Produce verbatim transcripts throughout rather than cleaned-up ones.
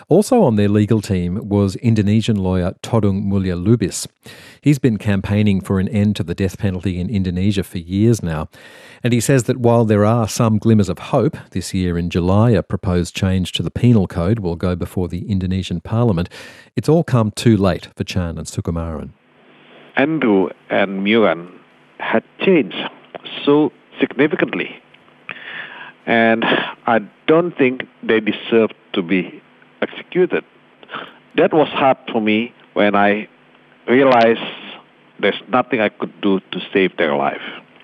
Also on their legal team was Indonesian lawyer Todung Mulya Lubis. He's been campaigning for an end to the death penalty in Indonesia for years now. And he says that while there are some glimmers of hope, this year in July a proposed change to the penal code will go before the Indonesian parliament, it's all come too late for Chan and Sukumaran. Andrew and Muran had changed so significantly. And I don't think they deserve to be executed. That was hard for me when I realized there's nothing I could do to save their life.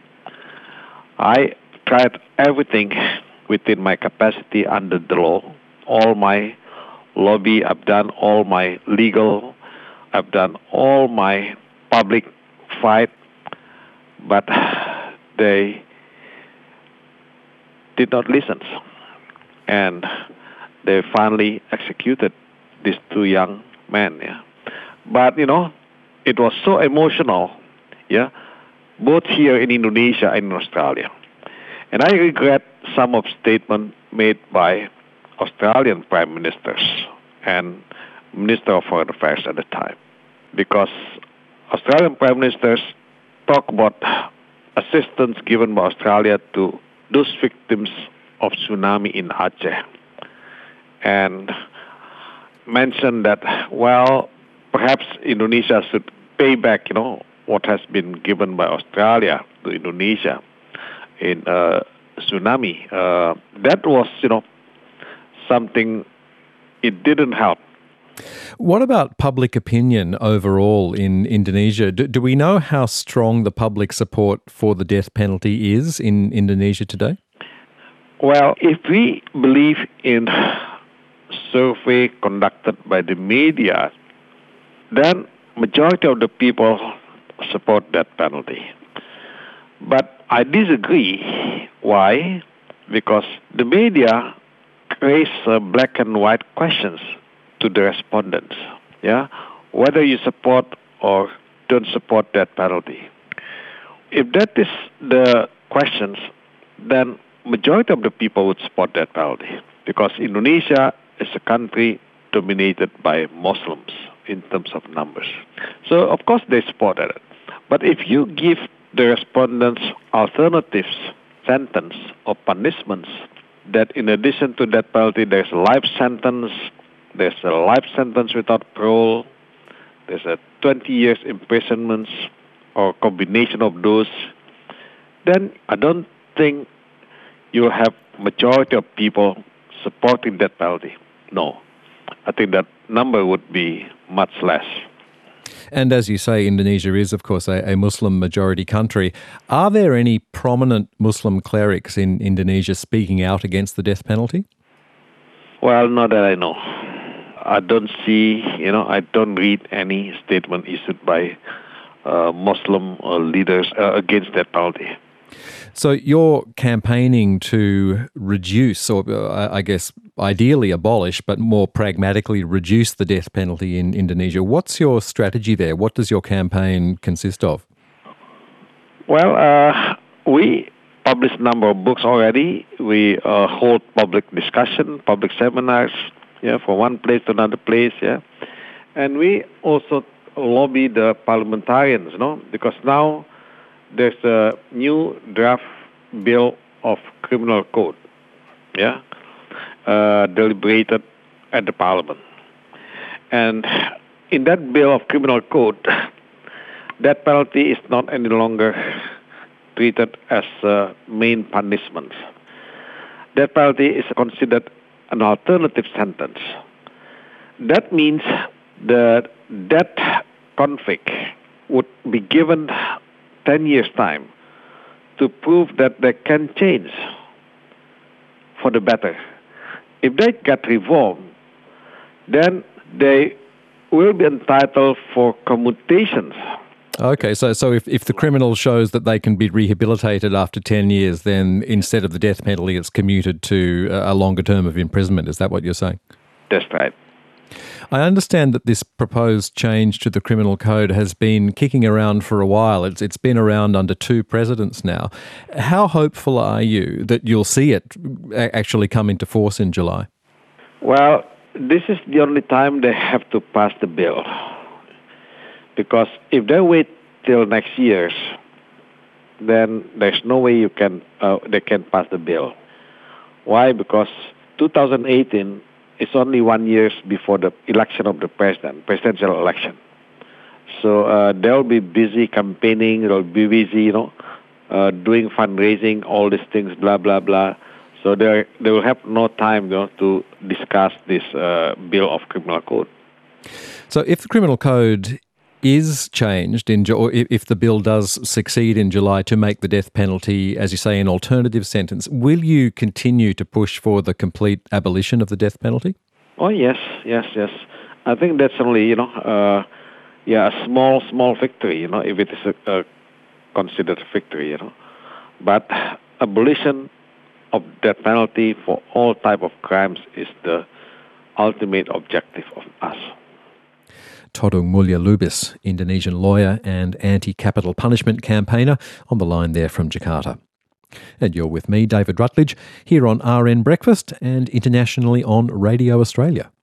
I tried everything within my capacity under the law. All my lobby, I've done all my legal, I've done all my public fight, but they did not listen. And they finally executed these two young men. Yeah. But, you know, it was so emotional, yeah, both here in Indonesia and in Australia. And I regret some of statements made by Australian prime ministers and Minister of Foreign Affairs at the time. Because Australian prime ministers talk about assistance given by Australia to those victims of tsunami in Aceh, and mentioned that, well, perhaps Indonesia should pay back, you know, what has been given by Australia to Indonesia in uh, tsunami. Uh, that was, you know, something, it didn't help. What about public opinion overall in Indonesia? Do, do we know how strong the public support for the death penalty is in Indonesia today? Well, if we believe in survey conducted by the media, then majority of the people support death penalty. But I disagree. Why? Because the media raise uh, black and white questions to the respondents, yeah, whether you support or don't support death penalty. If that is the questions, then majority of the people would support death penalty, because Indonesia is a country dominated by Muslims in terms of numbers. So of course they supported it. But if you give the respondents alternatives, sentence or punishments, that in addition to death penalty there's a life sentence, there's a life sentence without parole, there's a twenty years imprisonment or combination of those, then I don't think you have majority of people supporting death penalty. No. I think that number would be much less. And as you say, Indonesia is, of course, a, a Muslim majority country. Are there any prominent Muslim clerics in Indonesia speaking out against the death penalty? Well, not that I know. I don't see, you know, I don't read any statement issued by uh, Muslim uh, leaders uh, against death penalty. So you're campaigning to reduce, or uh, I guess ideally abolish, but more pragmatically reduce the death penalty in Indonesia. What's your strategy there? What does your campaign consist of? Well, uh, we published a number of books already. We uh, hold public discussion, public seminars, yeah, from one place to another place, yeah. And we also lobby the parliamentarians, you know, because now there's a new draft bill of criminal code, yeah, uh, deliberated at the parliament. And in that bill of criminal code, death penalty is not any longer treated as a main punishment. Death penalty is considered an alternative sentence. That means the death convict would be given ten years' time to prove that they can change for the better. If they get reformed, then they will be entitled for commutations. Okay, so so if, if the criminal shows that they can be rehabilitated after ten years, then instead of the death penalty, it's commuted to a longer term of imprisonment. Is that what you're saying? That's right. I understand that this proposed change to the criminal code has been kicking around for a while. It's it's been around under two presidents now. How hopeful are you that you'll see it actually come into force in July? Well, this is the only time they have to pass the bill. Because if they wait till next year, then there's no way you can uh, they can pass the bill. Why? Because two thousand eighteen is only one year before the election of the president, presidential election. So uh, they'll be busy campaigning, they'll be busy, you know, uh, doing fundraising, all these things, blah, blah, blah. So they they will have no time, you know, to discuss this uh, bill of criminal code. So if the criminal code is changed, in, or if the bill does succeed in July to make the death penalty, as you say, an alternative sentence, will you continue to push for the complete abolition of the death penalty? Oh, yes, yes, yes. I think that's only, you know, uh, yeah, a small, small victory, you know, if it is a, a considered victory, you know. But abolition of death penalty for all type of crimes is the ultimate objective of us. Todung Mulya Lubis, Indonesian lawyer and anti-capital punishment campaigner, on the line there from Jakarta. And you're with me, David Rutledge, here on R N Breakfast and internationally on Radio Australia.